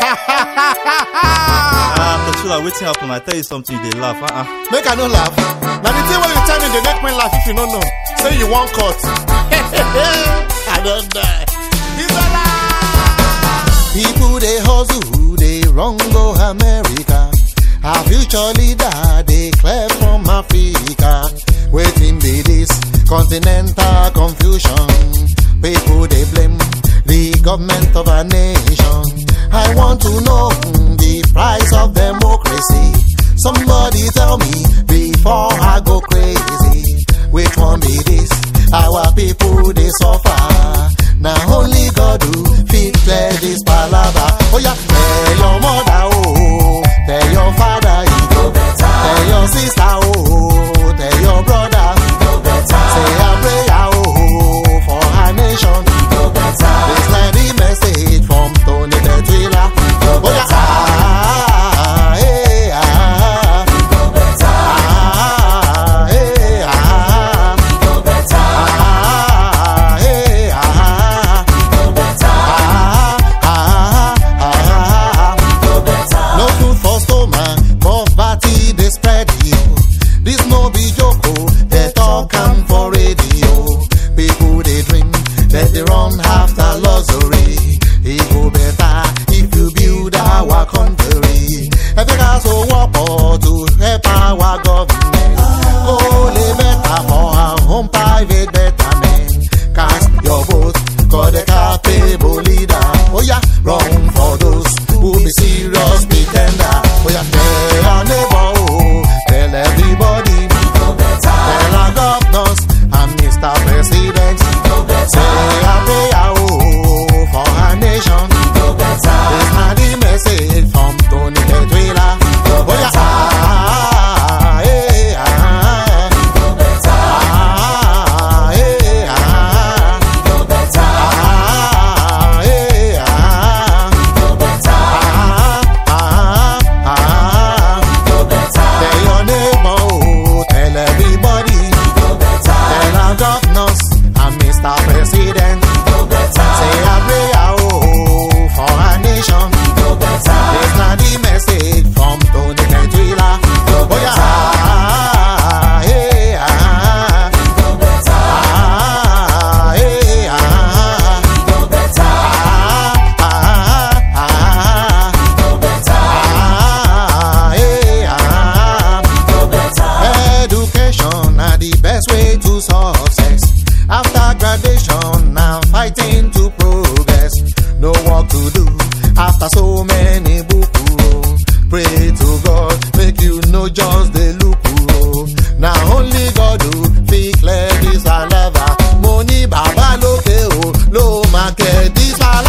Petula, wetin happen? I tell you something, you dey laugh. Make I no laugh. Now the thing when you tell me they make me laugh if you don't know. Say you want cut. I don't die. It's a lie. People they hustle, they run go America. Our future leader, they clear from Africa. Waiting be this continental confusion. People they blame the government of our nation. I want to know the price of democracy. Somebody tell me before I go crazy. Which one be this? Our people they suffer. Now only God who fit clear this palava. Oh yeah, tell your mother, oh, tell your father, he go better. Tell your sister, oh, tell your brother, he go better. Say a prayer, oh, for our nation, he go better. This like the message from Tony Petula. Oh yeah, hey, he go better. Hey, he go better. Hey, he go better. He go better. No food for stomach, poverty they spread you. This no be joke, they talk am for radio. People they drink, they run after luxury. It go better if you build our country. Every house will work to help our government. Only better for our own private betterment. Cast your vote, call the capable leader. Oh yeah, run for those who be serious pretender. Oh yeah, tell our neighbor, oh, tell everybody. Tell our governors and Mr. President. Say a prayer, oh, for our nation. This na the message from Tony Petula. Oh yeah, hey, hey, tell your neighbor, oh, tell everybody. Tell our governors and Mr. President. Say a prayer, oh, for our nation. This na the message from Tony Petula. Oh yeah, hey, hey, education are the best way to success. After graduation, now fighting to progress. No work to do after so many books. Pray to God, make you know just the look. Now only God who fit clear this palava. Money baba loke, oh, low market this palava.